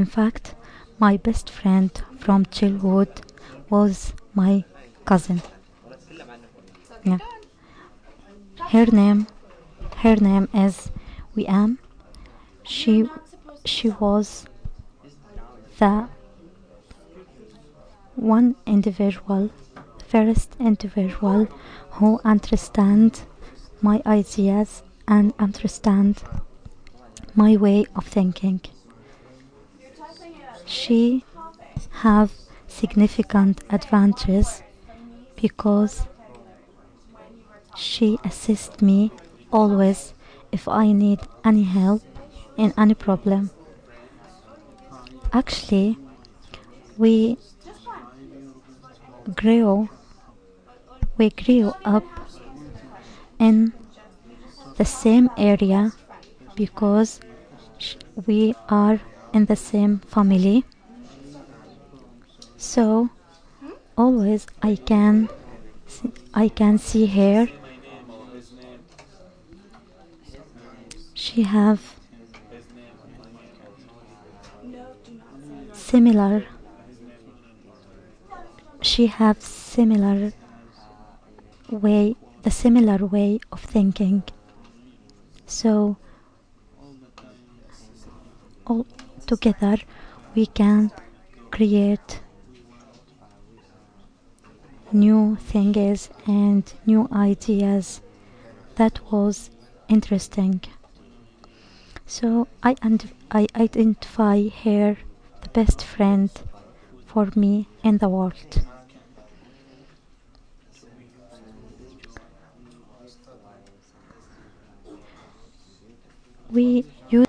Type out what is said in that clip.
In fact, my best friend from childhood was my cousin. Yeah. Her name her name is Wiam. She she was the one individual, first individual who understand my ideas and understand my way of thinking. She have significant advantages because she assists me always if I need any help in any problem. Actually, we grew we grew up in the same area because we are in the same family. So always I can see her. She have similar she have similar way of thinking. So all together we can create new things and new ideas. That was interesting. So I identify her the best friend for me in the world. We